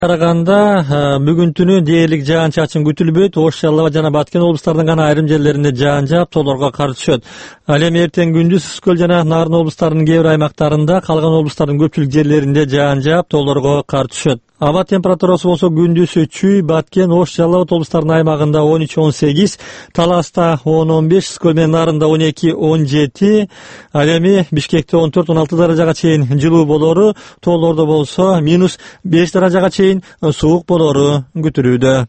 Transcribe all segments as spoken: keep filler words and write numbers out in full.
Караганда бүгүн түнү дээрлик жаан-чачын күтүлбөйт. Ош, Жалал абад жана Баткен облустарынын гана айрым жерлеринде жаан жаап, тоолорго кар түшөт. Ал эми эртең күндүз Үскө көл жана Нарын облустарынын кээ бир аймактарында, калган облустардын көпчүлүк жерлеринде жаан жаап, тоолорго кар түшөт. Аба температурасы болсо күндүз Чүй, Баткен, Ош, Жалал абад облустарынын аймагында он үч он сегиз, Таласта он он беш, Үскө көл менен Нарында он эки он жети, ал эми Бишкекте он төрт он алты даражага чейин жылуу болору, тоолордо болсо минус беш даражага чейин суук болору күтүлүүдө.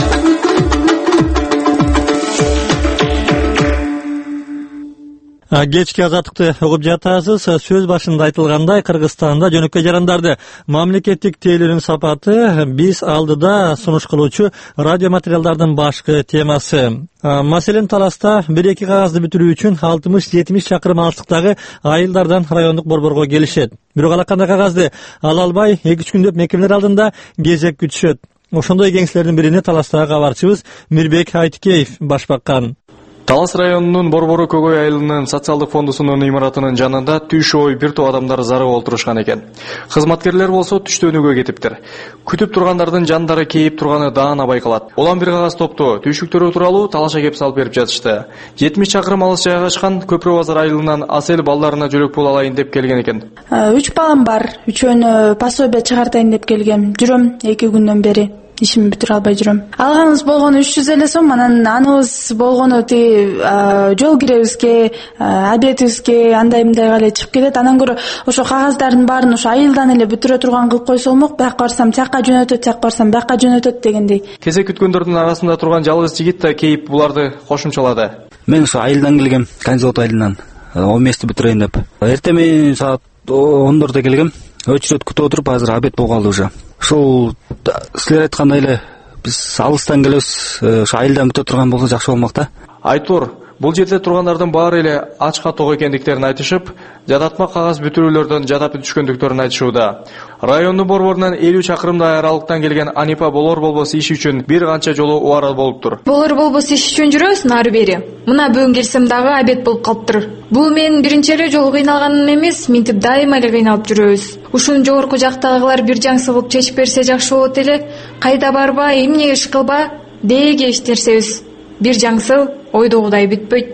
Кечки азаттыкты угуп жатасыз. Сөз башында айтылгандай, Кыргызстанда жөнөкөй жарандарды мамлекеттик тейлөөнүн сапаты биз алдыда сунуш кылуучу радио материалдардын башкы темасы. Маселен, Таласта бир эки кагазды бүтүрүү үчүн алтымыш жетимиш чакырым алыстыктагы айылдардан райондук борборго келишет. Бирок ал кандай кагазды ала албай, эки үч күндөп мекемелер алдында кезек күтүшөт. Ошондой кеңселердин бирине Таластагы кабарчыбыз Мирбек Айтыкеев баш баккан. Талас районунун Борбору Көгөй айылынын социалдык фондусунун имаратынын жанында түш ой бир топ адамдар зарып олтурушкан экен. Кызматкерлер болсо түштөнүүгө кетиптир. Күтүп тургандардын жандары кейип турганы даана байкалат. Улам бир кагаз топту түйшүктөрү тууралуу талаша кеп салып берип жатышты. жетимиш чакырым алыс жайгашкан Көпүрө базар айылынан Асел балдарына жөлөк пул алайын деп келген экен. үч балам бар. Үчөөнү пособие чыгартайын деп келгем. Жүрөм эки күндөн бери. Ишимди бүтүрө албай жүрөм. Алганыбыз болгону үч жүз эле сом, анан аныбыз болгону тиги жол киребизге, обедибизге андай мындайга эле чыгып кетет. Анан көрө ошо кагаздардын баарын ошо айылдан эле бүтүрө турган кылып койсо болмок. Бияка барсам тияка жөнөтөт, тияка барсам бияка жөнөтөт дегендей. Кезек күткөндөрдүн арасында турган жалгыз жигит да кейип буларды кошумчалады. Мен ошо айылдан келгем, Канзавод айылынан. он месте бүтүрөйүн деп. Эртең саат ондордо келгем. Өчүрөт күтүп отуруп, азыр обед болгалы уже. Ушул силер айткандай эле биз алыстан келебиз, ошо айылдан күтө турган болсо жакшы болмок да. Айтор, бул жерде тургандардын баары эле ачка ток экендиктерин айтышып, жадатма кагаз бүтүрүүлөрдөн жадап түшкөндүктөрүн айтышууда. Райондун борборунан элүү чакырымдай аралыктан келген Анипа болор болбос иш үчүн бир канча жолу убара болуптур. Болор болбос иш үчүн жүрөбүз нары бери. Мына бүгүн келсем дагы обед болуп калыптыр. Бул менин биринчи эле жолу кыйналганым эмес, минтип дайыма эле кыйналып жүрөбүз. Ушуну жогорку жактагылар бир жаңсы кылып чечип берсе жакшы болот эле. Кайда барба, эмне иш кылба, деге иштерсебиз. Бир жаңсыл ойдогудай бүтпөйт.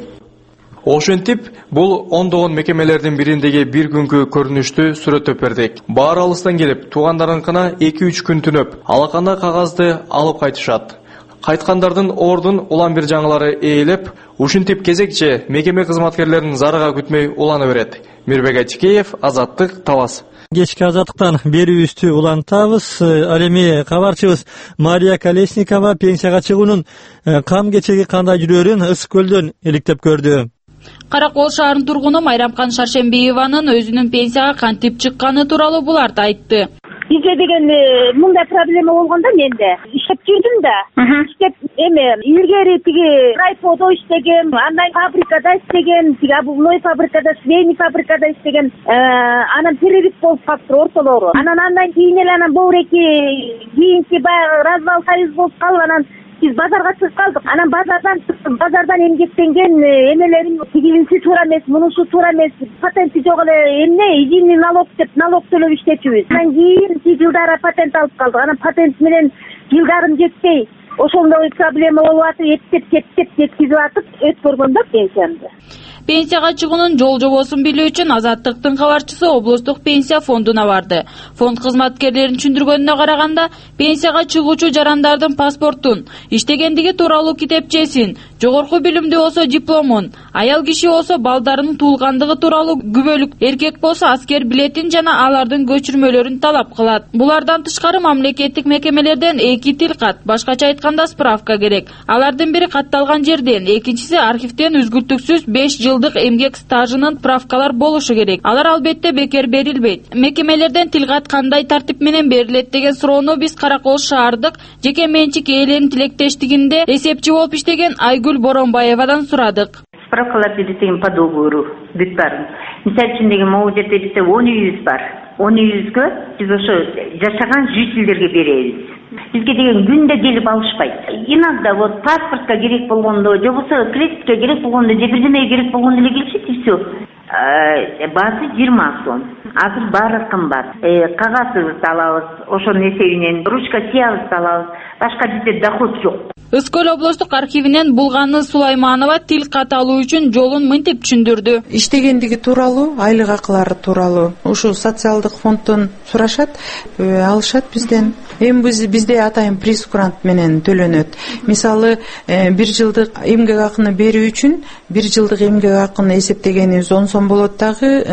Ошентип, бул ондогон мекемелердин бириндеги бир күнгү көрүнүштү сүрөттөп бердик. Баары алыстан келип, туугандарынкына эки үч күн түнөп, алаканда кагазды алып кайтышат. Кайткандардын ордун улам бир жаңылары ээлеп, ушинтип кезекче мекеме кызматкерлерин зарыга күтмөй улана берет. Мирбек Айтыкеев, Азаттык, Талас. Кечки азаттыктан берүүбүздү улантабыз. Ал эми кабарчыбыз Мария Колесникова пенсияга чыгуунун кам кечеги кандай жүрөрүн Ысык көлдөн иликтеп көрдү. Каракол шаарынын тургуну Майрамкан Шаршембиеванын өзүнүн пенсияга кантип чыкканы тууралуу буларды айтты. Бизде деген мындай проблема болгондо менде иштеп жүрдүм да. Иштеп эме илгери тиги райподо иштеген, андан фабрикада иштеген, тиги обувной фабрикада, швейный фабрикада иштеген, анан перерыв болуп калыптыр ортолору. Анан андан кийин эле анан бобуреки кийинки баягы развал союз болуп калып, анан биз базарга чыгып калдык. Анан базардан базардан эмгектенген эмелерим тигинси туура эмес, мунусу туура эмес, патенти жок эле эмне единый налог деп налог төлөп иштечүбүз. Анан кийин жылдары патент алып калдык. Анан патент менен жылдарым жетпей, ошондой проблема болуп атып, эптеп кептеп жеткизип атып өткөргөндө пенсиямды. Пенсияга чыгуунун жол жобосун билүү үчүн Азаттыктын кабарчысы облустук пенсия фондуна барды. Фонд кызматкерлеринин түшүндүргөнүнө караганда, пенсияга чыгуучу жарандардын паспортун, иштегендиги тууралуу китепчесин, жогорку билимдүү болсо дипломун, аял киши болсо балдарынын туулгандыгы тууралуу күбөлүк, эркек болсо аскер билетин жана алардын көчүрмөлөрүн талап кылат. Булардан тышкары мамлекеттик мекемелерден эки тил кат, башкача айтканда справка керек. Алардын бири катталган жерден, экинчиси архивден үзгүлтүксүз беш жылдык эмгек стажынын справкалар болушу керек. Алар албетте бекер берилбейт. Мекемелерден тилкат кандай тартип менен берилет деген суроону биз Каракол шаардык жеке менчик ээлеринин тилектештигинде эсепчи болуп иштеген Айгүл Боронбаевадан сурадык. Справкалар берилген по договору бүт бар. Мисалы үчүн деген могу жерде бизде он үйүбүз бар. он үйүбүзгө биз ошо жашаган жительдерге беребиз. Бизге деген күндө келип алышпайт. Иногда вот паспортко керек болгондо, же болбосо кредитке керек болгондо, же бирдемеге керек болгондо эле келишет и всё. баасы жыйырма сом. Азыр баары кымбат. Кагазыбызды алабыз, ошонун эсебинен ручка сиябызды алабыз. Башка бизде доход жок. Ысык көл облустук архивинен Булганы Сулайманова тил кат алуу үчүн жолун мынтип түшүндүрдү. Иштегендиги тууралуу, айлык акылары тууралуу ушу социалдык фонддон сурашат, алышат бизден. Эми биз бизде атайын прескурант менен төлөнөт. Мисалы, бир жылдык эмгек акыны берүү үчүн бир жылдык эмгек акыны эсептегенибиз он сом болот дагы,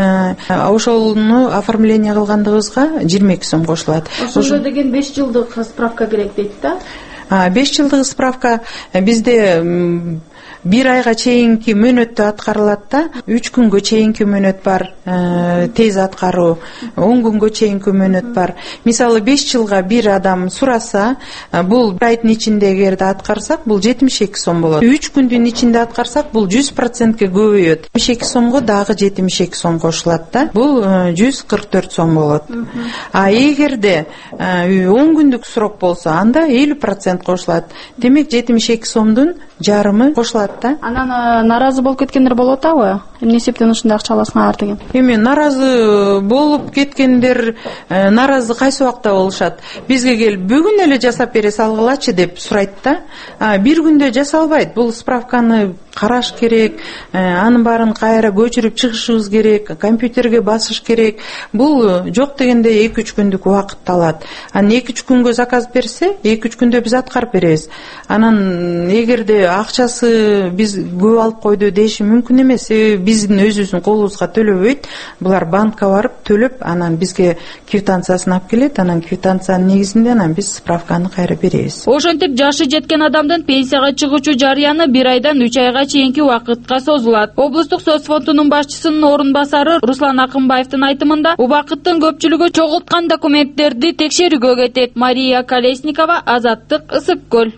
ошону оформление кылгандыгыбызга жыйырма эки сом кошулат. Ошого деген беш жылдык справка керек дейт да. беш жылдык справка бизде бир айга чейинки мөөнөттө аткарылат да, үч күнгө чейинки мөөнөт бар, тез аткаруу, он күнгө чейинки мөөнөт бар. Мисалы беш жылга бир адам сураса, бул бир айдын ичинде эгерде аткарсак, бул жетимиш эки сом болот. үч күндүн ичинде аткарсак, бул жүз процентке көбөйөт. жетимиш эки сомго дагы жетимиш эки сом кошулат да. Бул жүз кырк төрт сом болот. А эгерде он күндүк срок болсо, анда элүү процент кошулат. Демек жетимиш эки сомдун жарымы кошулат да. Анан наразы болуп кеткендер болот абы? Эмне себептен ушундай акча аласыңар деген? Эми наразы болуп кеткендер, наразы кайсы убакта болушат? Бизге келип бүгүн эле жасап бере салгылачы деп сурайт да. Бир күндө жасалбайт. Бул справканы караш керек, анын баарын кайра көчүрүп чыгышыбыз керек, компьютерге басыш керек. Бул жок дегенде эки үч күндүк убакыт алат. Анан эки үч күнгө заказ берсе, эки үч күндө биз аткарып беребиз. Анан эгерде акчасы биз көп алып койду деши мүмкүн эмес. Биздин өзүбүздүн колубузга төлөбөйт. Булар банкка барып төлөп, анан бизге квитанциясын алып келет. Анан квитанциянын негизинде анан биз справканы кайра беребиз. Ошентип жашы жеткен адамдын пенсияга чыгуучу жарыяны бир айдан үч айга чейинки убакытка созулат. Облустук соц фондунун башчысынын орун басары Руслан Акынбаевдин айтымында, убакыттын көпчүлүгү чогулткан документтерди текшерүүгө кетет. Мария Колесникова, Азаттык, Ысык көл.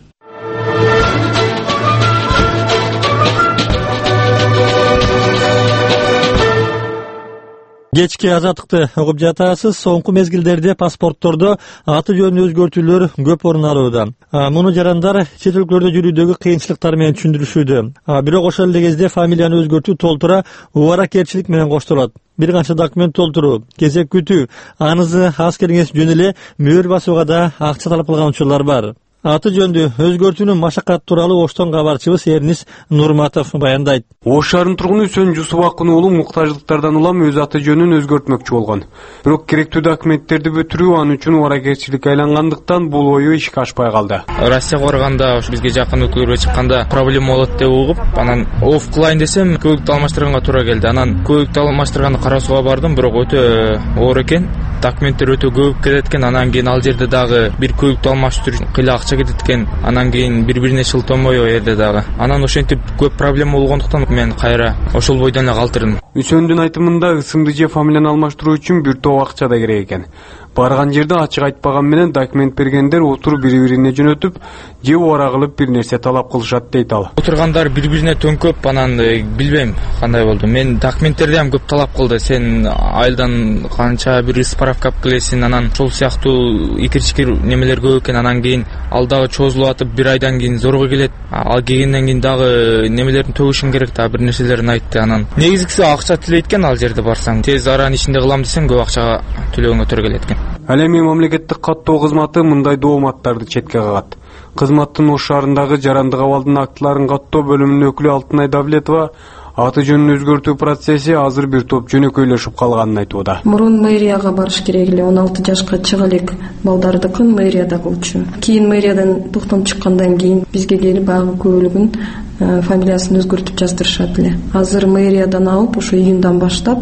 Кечки Азаттыкты угуп жатасыз. Соңку мезгилдерде паспорттордо аты жөнү өзгөртүүлөр көп орун алууда. Муну жарандар чет өлкөлөрдө жүрүүдөгү кыйынчылыктар менен түшүндүрүшүүдө. Бирок ошол эле кезде фамилияны өзгөртүү толтура убаракерчилик менен коштолот. Бир канча документ толтуруу, кезек күтүү, анысы аз келгенс жөн эле мөөр басууга да акча талап кылган учурлар бар. Аты жөндү өзгөртүүнүн машакаты тууралуу Оштон кабарчыбыз Эрнис Нурматов баяндайт. Ош шаарынын тургуну Үсөн Жусупакын уулу муктаждыктардан улам өз аты жөнүн өзгөртмөкчү болгон. Бирок керектүү документтерди бүтүрүү аны үчүн убаракерчиликке айлангандыктан бул ою ишке ашпай калды. Россияга барганда, ош бизге жакын өлкөлөргө чыкканда проблема болот деп угуп, анан оф кылайын десем, көлүктү алмаштырганга туура келди. Анан көлүктү алмаштырганды карасууга бардым, бирок өтө оор экен. Документтер өтө көп келет экен. Анан кийин ал жерде дагы бир көлүктү алмаштыруу үчүн кыйла акча кетет экен. Анан кийин бири-бирине шылтонбой о жерде дагы. Анан ошентип көп проблема болгондуктан мен кайра ошол бойдон эле калтырдым. Үсөндүн айтымында ысымды же фамилияны алмаштыруу үчүн бир топ акча да керек экен. Барган жерде ачык айтпаган менен документ бергендер отур бири-бирине жөнөтүп, же убара кылып бир нерсе талап кылышат дейт ал. Отургандар бири-бирине төңкөп, анан билбейм кандай болду. Мен документтерди ham көп талап кылды. Сен айылдан канча бир справка алып келесиң, анан ошол сыяктуу икир-чикир немелер көп экен. Анан кийин ал дагы чозулуп атып, бир айдан кийин зорго келет. Ал келгенден кийин дагы немелердин төгүшүң керек да, бир нерселерин айтты. Анан негизгиси акча төлөйт экен ал жерде барсаң. Тез аранын ичинде кылам десең, көп акчага төлөгөнгө туура келет экен. Ал эми мамлекеттик каттоо кызматы мындай дооматтарды четке кагат. Кызматтын Ош шаарындагы жарандык абалдын актыларын каттоо бөлүмүнүн өкүлү Алтынай Давлетова аты жөнүн өзгөртүү процесси азыр бир топ жөнөкөйлөшүп калганын айтууда. Мурун мэрияга барыш керек эле, он алты жашка чыга элек балдардыкын мэрияда кылчу. Кийин мэриядан токтом чыккандан кийин бизге келип багы көбөлүгүн фамилиясын өзгөртүп жаздырышат эле. Азыр мэриядан алып ошо июндан баштап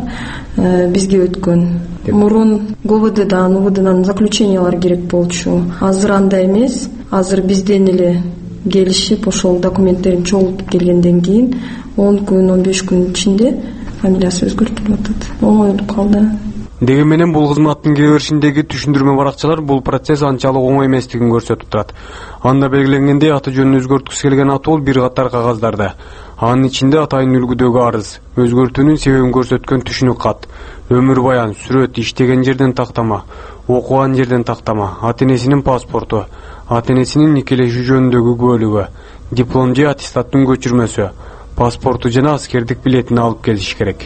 бизге өткөн. Мурун ГОВДдан, УВДдан заключениялар керек болчу. Азыр андай эмес. Азыр бизден эле келишип, ошол документтерин чогултуп келгенден кийин он күн, он беш күн ичинде фамилиясы өзгөртүлүп атат. Оңойлуп калды. Деги менен бул кызматтын кире беришиндеги түшүндүрмө баракчалар бул процесс анчалык оңой эместигин көрсөтүп турат. Анда белгиленгендей аты жөнүн өзгөрткүсү келген атол бир катар кагаздарда. Анын ичинде атайын үлгүдөгү арыз, өзгөртүүнүн себебин көрсөткөн түшүнүк кат, өмүр баян, сүрөт, иштеген жерден тактама, окуган жерден тактама, ата-энесинин паспорту, ата-энесинин никелешүү жөнүндөгү күбөлүгү, диплом же аттестаттын көчүрмөсү, паспорту жана аскердик билетин алып келиш керек.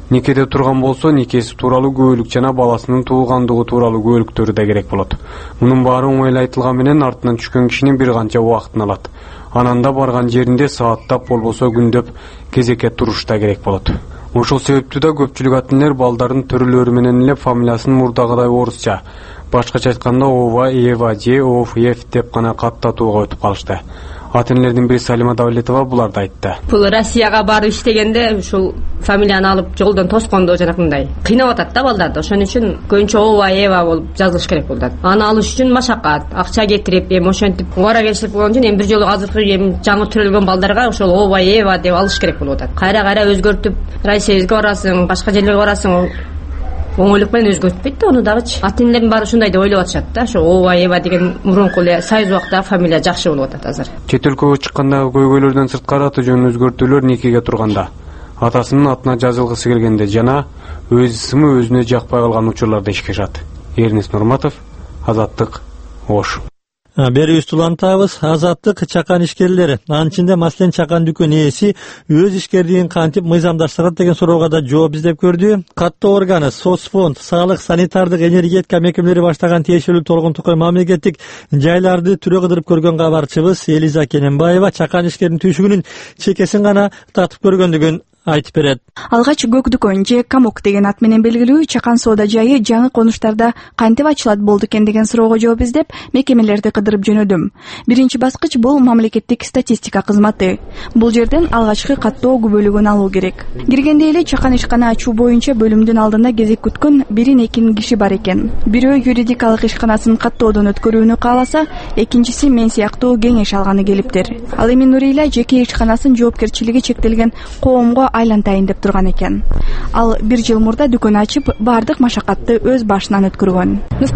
Никеде турган болсо никеси тууралуу күбөлүк жана баласынын туулгандыгы тууралуу күбөлүктөрү да керек болот. Мунун баары оңой айтылган менен артынан түшкөн кишинин бир канча убактын алат. Анан да барган жеринде сааттап болбосо күндөп кезекке туруш да керек болот. Ошол себептүү да көпчүлүк ата энелер балдарын төрөлөрү менен эле фамилиясын мурдагыдай орусча, башкача айтканда Ова, Ева же Ов, Ев деп гана каттатууга өтүп калышты. Ата энелердин бири Салима Давлетова буларды айтты. Бул Россияга барып иштегенде ушул фамилияны алып жолдон тоскондо жанакындай кыйнап атат да балдарды. Ошон үчүн көбүнчө Ова, Ева болуп жазылыш керек болот. Аны алыш үчүн машакат, акча кетирип, эми ошентип убара келишип болгон үчүн эми бир жолу азыркы эми жаңы төрөлгөн балдарга ошол Ова, Ева деп алыш керек болуп атат. Кайра-кайра өзгөртүп, Россиябизге барасың, башка жерлерге барасың, оңойлук менен өзгөртпөйт да, ону дагычы. Ата энелердин баары ушундай деп ойлоп атышат да. Ошо Ова, Ева деген мурунку эле союз убактагы фамилия жакшы болуп атат азыр. Чет өлкөгө чыккандагы көйгөйлөрдөн сырткары аты жөнүн өзгөртүүлөр никеге турганда, атасынын атына жазылгысы келгенде жана өз ысымы өзүнө жакпай калган учурларда ишке ашат. Эрнис Нурматов, Азаттык, Ош. Берүүбүздү улантабыз. Азаттык чакан ишкерлери, анын ичинде маселен чакан дүкөн ээси өз ишкерлигин кантип мыйзамдаштырат деген суроого да жооп издеп көрдү. Каттоо органы, Соцфонд, Саалык, санитардык, энергетика мекемелери баштаган тиешелүү толкун тукай мамлекеттик жайларды түрө кыдырып көргөн кабарчыбыз Элиза Кененбаева чакан ишкердин түйшүгүнүн чекесин гана татып көргөндүгүн айтып берет. Алгач көк дүкөн же камок деген ат менен белгилүү чакан соода жайы жаңы конуштарда кантип ачылат болду экен деген суроого жооп издеп мекемелерди кыдырып жөнөдүм. Биринчи баскыч бул мамлекеттик статистика кызматы. Бул жерден алгачкы каттоо күбөлүгүн алуу керек. Киргенде эле чакан ишкана ачуу боюнча бөлүмдүн алдында кезек күткөн бирин экин киши бар экен. Бирөө юридикалык ишканасын каттоодон өткөрүүнү кааласа, экинчиси мен сыяктуу кеңеш алганы келиптир. Ал эми Нурила жеке ишканасын жоопкерчилиги чектелген коомго айлантайын деп турган экен. Ал бир жыл мурда дүкөн ачып, бардык машакатты өз башынан өткөргөн.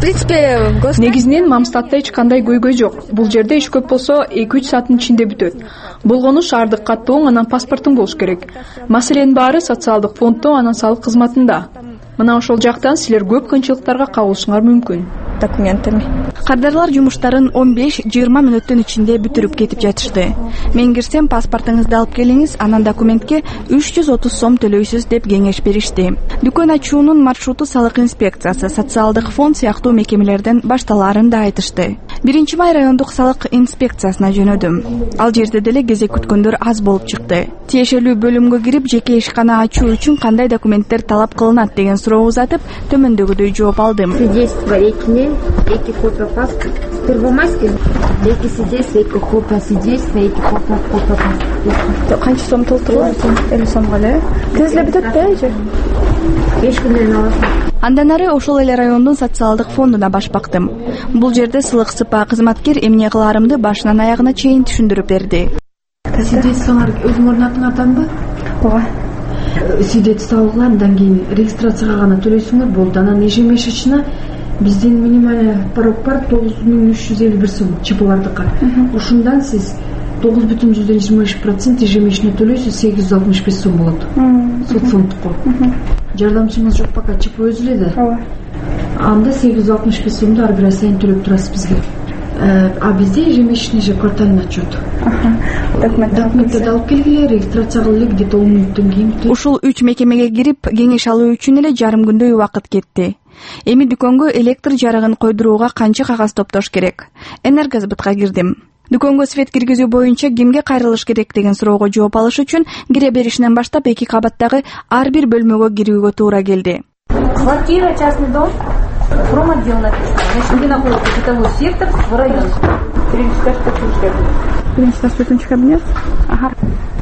Негизинен Мамстатта эч кандай көйгөй жок. Бул жерде иш көп болсо эки үч сааттын ичинде бүтөт. Болгону шаардык каттоо, анан паспортуң болуш керек. Маселенин баары социалдык фонддо, анан салык кызматында. Мына ошол жактан силер көп кыйынчылыктарга кабылышыңар мүмкүн. Документами. Кардарлар жумуштарын он беш жыйырма мүнөттүн ичинде бүтүрүп кетип жатышты. Мен кирсем паспортуңузду алып келиңиз, анан документке үч жүз отуз сом төлөйсүз деп кеңеш беришти. Дүкөн ачуунун маршруту салык инспекциясы, социалдык фонд сыяктуу мекемелерден башталаарын да айтышты. Биринчи май райондук салык инспекциясына жөнөдүм. Ал жерде деле кезек күткөндөр аз болуп чыкты. Тиешелүү бөлүмгө кирип, жеке ишкана ачуу үчүн кандай документтер талап кылынат деген суроо узатып, төмөндөгүдөй жооп алдым. Свидетельство экине, эки копия паспорт, Первомайский, эки свидетельства, эки копия свидетельства, эки копия копия паспорт. Канча сом толтурулат? элүү сомго эле. Тез эле бүтөт да эже? беш күндөн алат. Андан ары ошол эле райондун социалдык фондуна баш бактым. Бул жерде сылык сыпа кызматкер эмне кылаарымды башынан аягына чейин түшүндүрүп берди. Свидетельстволор өзүңөрдүн атыңар атанбы? Ооба. Свидетельство алган, андан кийин регистрацияга гана төлөйсүңөр болду. Анан ежемесячно биздин минимальный порог бар тогуз миң үч жүз элүү бир сом чипылардыкы. Ушундан сиз тогуз бүтүн жүздөн жыйырма үч процент ежемесячно төлөйсүз, сегиз жүз алтымыш беш сом болот. Соцфондко. Жардамчыңыз жок пока чип өзү эле да. Ооба. Анда сегиз жүз алтымыш беш сомду ар бир ай сайын төлөп турасыз бизге. А бизде ежемесячный же квартальный отчет. Документтерди алып келгиле, регистрация кылгыле, где-то он мүнөттөн кийин. Ушул үч мекемеге кирип, кеңеш алуу үчүн эле жарым күндөй убакыт кетти. Эми дүкөнгө электр жарыгын койдурууга канча кагаз топтош керек? Энергосбытка кирдим. Дүкөнгө свет киргизүү боюнча кимге кайрылыш керек деген суроого жооп алыш үчүн кире беришинен баштап эки кабаттагы ар бир бөлмөгө кирүүгө туура келди. Квартира, частный дом, промотдел написано. Значит, где находится бытовой сектор в районе. тринадцатый четвертый кабинет. Ага.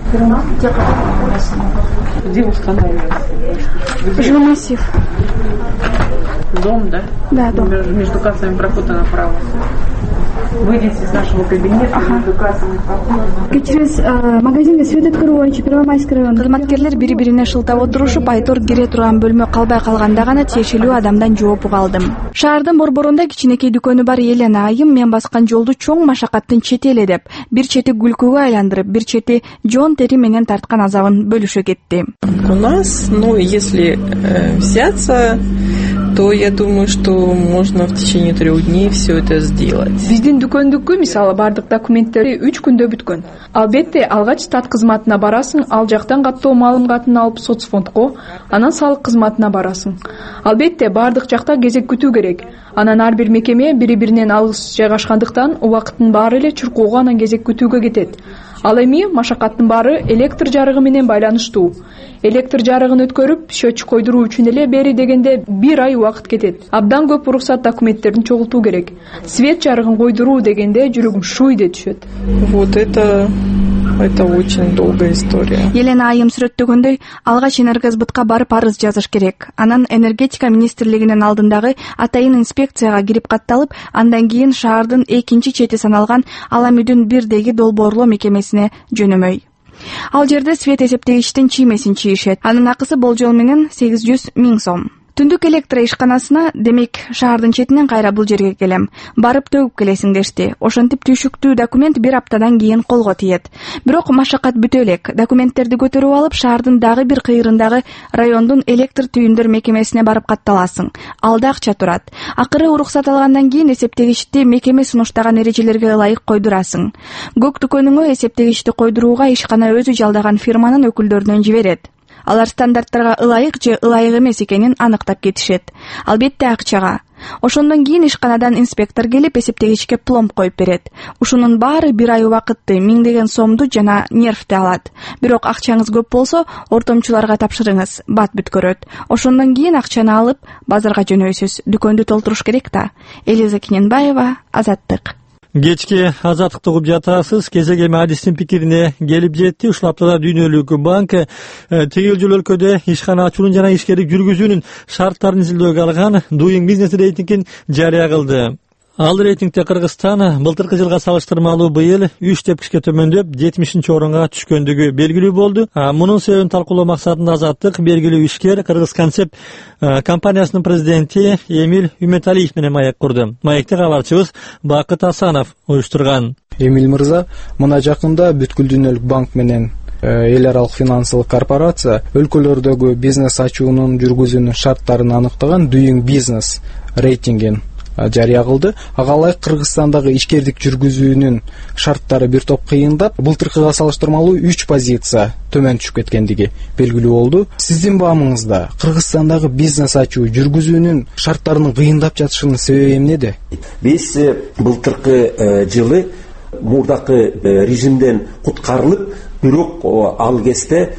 Где устанавливается? Жилмассив. Дом, да? Да, дом. Между кассами прохода направо. Выйдите из нашего кабинета, ага. Между кассами прохода. Через э, магазинге свет өткөрүү боюнча Первомайский район. Кызматкерлер бири-бирине шылтап отурушуп, айтор кире турган бөлмө калбай калганда гана тиешелүү адамдан жооп алдым. Шаардын борборунда кичинекей дүкөнү бар Елена айым мен баскан жолду чоң машакаттын чети эле деп, бир чети күлкүгө айландырып, бир чети жон тери менен тарткан азабын бөлүшө кетти. У нас, ну, если э, взяться, то то я думаю, что можно в течение трех дней все это сделать. Биздин дүкөндүккө мисалы бардык документтери үч күндө бүткөн. Албетте алгач стат кызматына барасың, ал жактан каттоо маалым катын алып соцфондко, анан салык кызматына барасың. Албетте бардык жакта кезек күтүү керек. Анан ар бир мекеме бири-биринен алыс жайгашкандыктан убакыттын баары эле чуркоого анан кезек күтүүгө кетет. Ал эми машакаттын баары электр жарыгы менен байланыштуу. Электр жарыгын өткөрүп, счетчик койдуруу үчүн эле бери дегенде бир ай убакыт кетет. Абдан көп уруксат документтерин чогултуу керек. Свет жарыгын койдуруу дегенде жүрөгүм шуйде түшөт. Вот это это очень долгая история. Елена айым сүрөттөгөндөй, алгач Энергосбытка барып арыз жазыш керек. Анан энергетика министрлигинин алдындагы атайын инспекцияга кирип катталып, андан кийин шаардын экинчи чети саналган Ала Мүдүн бирдеги долбоорлоо мекемесине жөнөмөй. Ал жерде свет эсептегичтин чиймесин чийишет. Анын акысы болжол менен сегиз жүз миң сом. Түндүк электр ишканасына, демек, шаардын четинен кайра бул жерге келем. Барып төгүп келесиң дешти. Ошентип түйшүктүү документ бир аптадан кийин колго тиет. Бирок машакат бүтө элек. Документтерди көтөрүп алып, шаардын дагы бир кыйрындагы райондун электр түйүндөр мекемесине барып катталасың. Алда акча турат. Акыры уруксат алгандан кийин эсептегичти мекеме сунуштаган эрежелерге ылайык койдурасың. Көк дүкөнүңө эсептегичти койдурууга ишкана өзү жалдаган фирманын өкүлдөрүнөн жиберет. Алар стандарттарга ылайык же ылайык эмес экенин аныктап кетишет. Албетте акчага. Ошондон кийин ишканадан инспектор келип эсептегичке пломб коюп берет. Ушунун баары бир ай убакытты, миңдеген сомду жана нервти алат. Бирок акчаңыз көп болсо, ортомчуларга тапшырыңыз, бат бүткөрөт. Ошондон кийин акчаны алып базарга жөнөйсүз. Дүкөндү толтуруш керек да. Элиза Киненбаева, Азаттык. Кечки азаттыкты угуп жатасыз. Кезек эми адистин пикирине келип жетти. Ушул аптада Дүйнөлүк банк тегил жол өлкөдө ишкана ачуунун жана ишкерлик жүргүзүүнүн шарттарын изилдөөгө алган Doing Business рейтингин жарыя кылды. Ал рейтингде Кыргызстан былтыркы жылга салыштырмалуу быйыл үч тепкичке төмөндөп жетимишинчи орунга түшкөндүгү белгилүү болду. Мунун себебин талкуулоо максатында Азаттык белгилүү ишкер Кыргыз Концепт компаниясынын президенти Эмиль Үмөталиев менен маек курду. Маекти кабарчыбыз Бакыт Асанов уюштурган. Эмиль мырза, мына жакында Бүткүл Дүйнөлүк банк менен эл аралык финансылык корпорация өлкөлөрдөгү бизнес ачуунун жүргүзүүнүн шарттарын аныктаган Doing Business рейтингин жарыя кылды. Ага ылайык Кыргызстандагы ишкердик жүргүзүүнүн шарттары бир топ кыйындап, былтыркыга салыштырмалуу үч позиция төмөн түшүп кеткендиги белгилүү болду. Сиздин баамыңызда Кыргызстандагы бизнес ачуу жүргүзүүнүн шарттарынын кыйындап жатышынын себеби эмнеде? Биз былтыркы жылы мурдакы режимден куткарылып, бирок ал кезде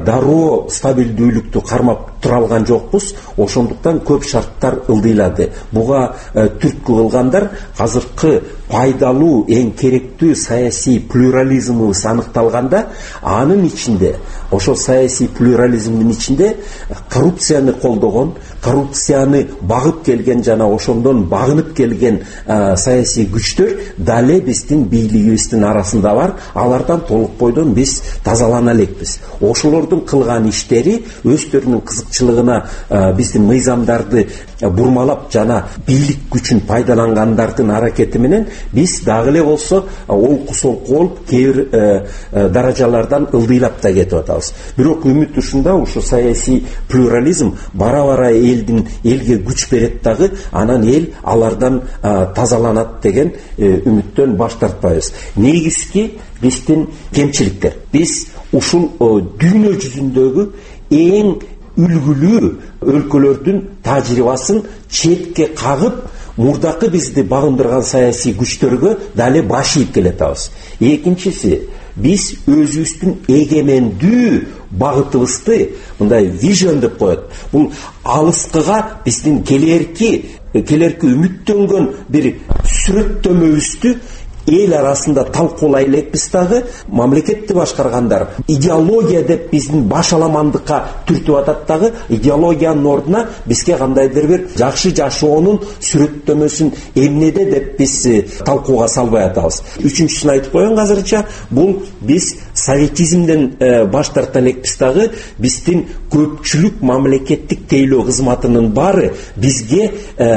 дароо стабилдүүлүктү кармап тура алган жокпуз. Ошондуктан көп шарттар ылдыйлады. Буга түрткү кылгандар азыркы пайдалуу, эң керектүү саясий плюрализмибиз аныкталганда, анын ичинде, ошо саясий плюрализмдин ичинде коррупцияны колдогон, коррупцияны багып келген жана ошондон багынып келген саясий күчтөр дале биздин бийлигибиздин арасында бар. Алардан толук бойдон биз тазалана элекпиз. Ошолордун кылган иштери өздөрүнүн кызыкчылыгына биздин мыйзамдарды бурмалап жана бийлик күчүн пайдалангандардын аракети менен биз дагы эле болсо олку солку болуп кээ бир даражалардан ылдыйлап да кетип атабыз. Бирок үмүт ушунда, ушу саясий плюрализм бара-бара элдин элге күч берет дагы, анан эл алардан тазаланат деген үмүттөн баш тартпайбыз. Негизги биздин кемчиликтер. Биз ушул дүйнө жүзүндөгү эң үлгүлүү өлкөлөрдүн тажрыйбасын четке кагып, мурдакы бизди багындырган саясий күчтөргө дале баш ийип келатабыз. Экинчиси, биз өзүбүздүн эгемендүү багытыбызды, мындай вижн деп коет. Бул алыскыга биздин келерки келерки үмүттөнгөн бир сүрөттөмөбүздү эл арасында талкуулай элекпиз дагы. Мамлекетти башкаргандар идеология деп биздин баш аламандыкка түртүп атат дагы. Идеологиянын ордуна бизге кандайдыр бир жакшы жашоонун сүрөттөмөсүн эмнеде деп биз талкууга салбай атабыз. Үчүнчүсүн айтып коеюн азырынча, бул биз советизмден баш тарта элекпиз дагы. Биздин көпчүлүк мамлекеттик тейлөө кызматынын баары бизге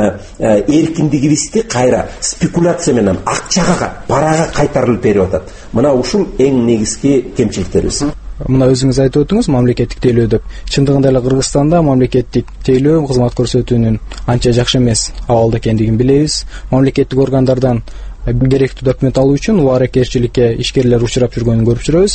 эркиндигибизди кайра спекуляция менен акчага, парага кайтарылып берип атат. Мына ушул эң негизги кемчиликтерибиз. мына өзүңүз айтып өтүңүз мамлекеттик тейлөө деп. Чындыгында эле Кыргызстанда мамлекеттик тейлөө кызмат көрсөтүүнүн анча жакшы эмес абалда экендигин билебиз. Мамлекеттик органдардан керектүү документ алуу үчүн убаракерчиликке ишкерлер учурап жүргөнүн көрүп жүрөбүз.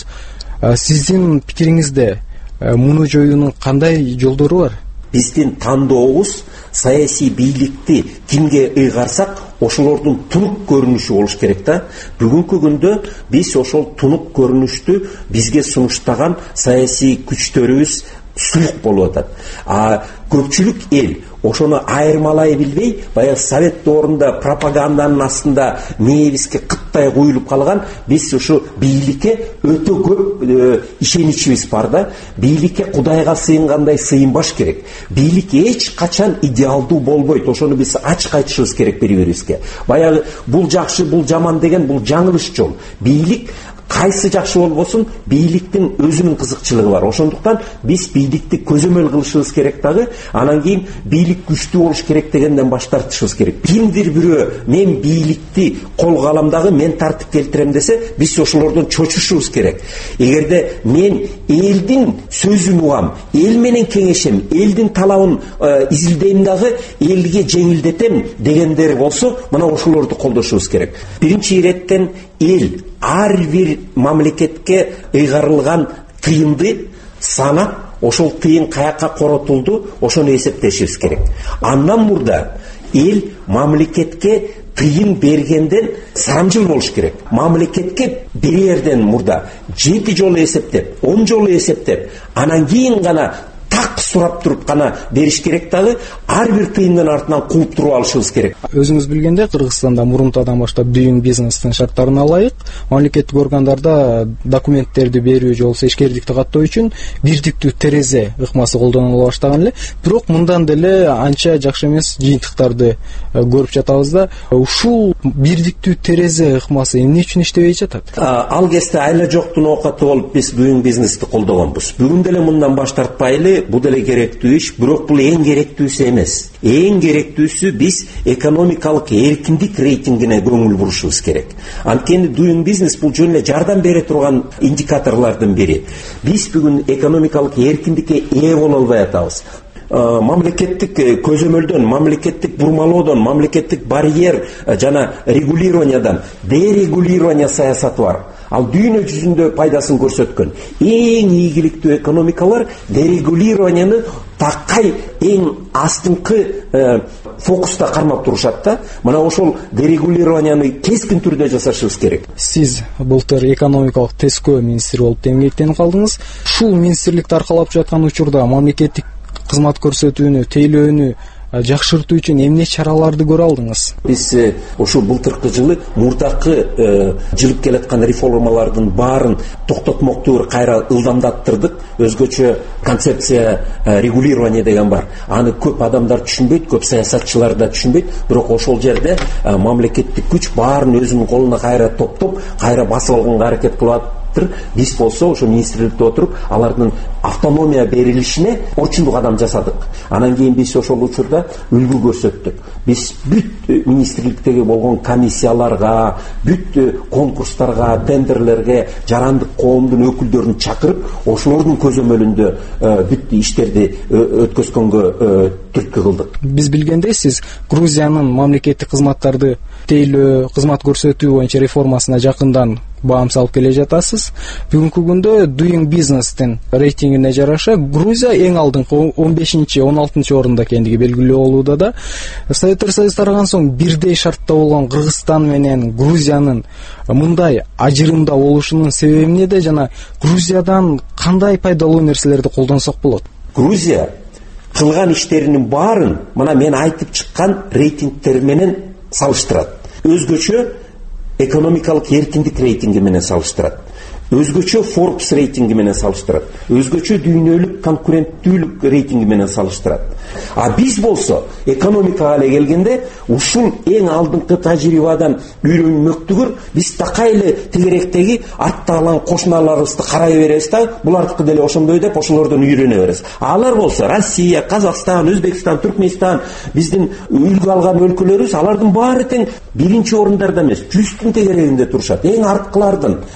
Сиздин пикириңизде муну жоюунун кандай жолдору бар? Биздин тандообуз саясий бийликти кимге ыйгарсак ошолордун тунук көрүнүшү болуш керек да. Бүгүнкү күндө биз ошол тунук көрүнүштү бизге сунуштаган саясий күчтөрүбүз суюк болуп атат. А көпчүлүк эл ошону айырмалай билбей, баягы совет доорунда пропаганданын астында мээбизге кыттай куюлуп калган, биз ушу бийликке өтө көп э, ишеничибиз бар да. Бийликке Кудайга сыйынгандай сыйынбаш керек. Бийлик эч качан идеалдуу болбойт. Ошону биз ачык айтышыбыз керек бири-бирибизге. Баягы бул жакшы, бул жаман деген бул жаңылыш жол. Бийлик кайсы жакшы болбосун, бийликтин өзүнүн кызыкчылыгы бар. Ошондуктан биз бийликти көзөмөл кылышыбыз керек дагы, анан кийин бийлик күчтүү болуш керек дегенден баш тартышыбыз керек. Кимдир бирөө мен бийликти колго алам дагы, мен тартып келтирем десе, биз ошолордон чочушубуз керек. Эгерде мен элдин сөзүн угам, эл менен кеңешем, элдин талабын э, изилдейм дагы, элге жеңилдетем дегендер болсо, мына ошолорду колдошубуз керек. Биринчи иреттен эл ар бир мамлекетке ыйгарылган тыйынды санап, ошол тыйын каяка коротулду, ошону эсептешибиз керек. Андан мурда эл мамлекетке тыйын бергенден сарамжыл болуш керек. Мамлекетке берерден мурда жети жолу эсептеп, он жолу эсептеп, анан кийин гана так сурап туруп гана бериш керек дагы, ар бир тыйындын артынан кууп туруп алышыбыз керек. Өзүңүз билгендей, Кыргызстанда мурунтадан баштап дүйүн бизнестин шарттарына ылайык мамлекеттик органдарда документтерди берүү же болбосо ишкердикти каттоо үчүн бирдиктүү терезе ыкмасы колдонула баштаган эле. Бирок мындан деле анча жакшы эмес жыйынтыктарды көрүп жатабыз да. Ушул бирдиктүү терезе ыкмасы эмне үчүн иштебей жатат? Ал кезде айла жоктун оокаты болуп биз дүйүн бизнести колдогонбуз. Бүгүн деле мындан баш тартпайлы, бул деле керектүү иш, бирок бул эң керектүүсү эмес. Эң керектүүсү биз экономикалык эркиндик рейтингине көңүл бурушубуз керек. Анткени дүйүн бизнес бул жөн эле жардам бере турган индикаторлордун бири. Биз бүгүн экономикалык эркиндикке ээ боло албай атабыз. Мамлекеттик көзөмөлдөн, мамлекеттик бурмалоодон, мамлекеттик барьер жана регулированиядан дерегулирование саясаты бар. Ал дүйнө жүзүндө пайдасын көрсөткөн. Эң ийгиликтүү экономикалар дерегулированияны такай эң астыңкы э, фокуста кармап турушат да. Мына ошол дерегулированияны кескин түрдө жасашыбыз керек. Сиз былтыр экономикалык тескөө министри болуп эмгектенип калдыңыз. Ушул министрликти аркалап жаткан учурда мамлекеттик кызмат көрсөтүүнү, тейлөөнү жакшыртуу үчүн эмне чараларды көрө алдыңыз? Биз ошо былтыркы жылы мурдакы жылып келаткан реформалардын баарын токтотмоктуу кайра ылдамдаттырдык. Өзгөчө концепция регулирование деген бар. Аны көп адамдар түшүнбөйт, көп саясатчылар да түшүнбөйт. Бирок ошол жерде мамлекеттик күч баарын өзүнүн колуна кайра топтоп, кайра басып алганга аракет кылат. Биз болсо ошо министрликте отуруп, алардын автономия берилишине орчундук кадам жасадык. Анан кийин биз ошол учурда үлгү көрсөттүк. Биз бүт министрликтеги болгон комиссияларга, бүт конкурстарга, тендерлерге жарандык коомдун өкүлдөрүн чакырып, ошолордун көзөмөлүндө бүт иштерди өткөзгөнгө түрткү кылдык. Биз билгендей, сиз Грузиянын мамлекеттик кызматтарды тейлөө, кызмат көрсөтүү боюнча реформасына жакындан баам салып келе жатасыз. Бүгүнкү күндө Doing Business'тин рейтингине жараша Грузия эң алдыңкы он бешинчи он алтынчы орунда экендиги белгилүү болууда да. Советтер Союзу тараган соң бирдей шартта болгон Кыргызстан менен Грузиянын мындай ажырымда болушунун себеби эмнеде жана Грузиядан кандай пайдалуу нерселерди колдонсок болот? Грузия кылган иштеринин баарын мына мен айтып чыккан рейтингтер менен салыштырат. Өзгөчө экономикалык эркиндик рейтинги менен салыштырат. Өзгөчө Forbes рейтинги менен салыштырат. Өзгөчө дүйнөлүк конкуренттүүлүк рейтинги менен салыштырат. А биз болсо экономикага эле келгенде ушул эң алдыңкы тажрыйбадан үйрөнмөктүгөр биз такай эле тегеректеги артта калган кошуналарыбызды карай беребиз да, булардыкы деле ошондой деп ошолордон үйрөнө беребиз. Алар болсо Россия, Казакстан, Өзбекстан, Түркмөнстан, биздин үлгү алган өлкөлөрүбүз, алардын баары тең биринчи орундарда эмес, жүздүн тегерегинде турушат. Эң арткылардын турушат.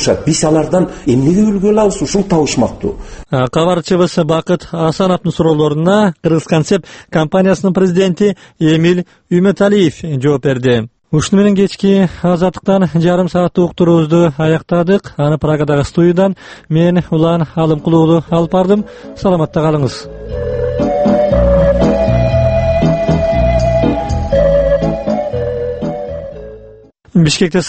турушат. Биз алардан эмнеге үлгү алабыз, ушул табышмактуу. Кабарчыбыз Бакыт Асановдун суроолоруна Кыргыз концепт компаниясынын президенти Эмиль Үмөталиев жооп берди. Ушуну менен кечки азаттыктан жарым сааттык уктуруубузду аяктадык. Аны Прагадагы студиядан мен Улан Алымкулуулу алып бардым. Саламатта калыңыз. Бишкекте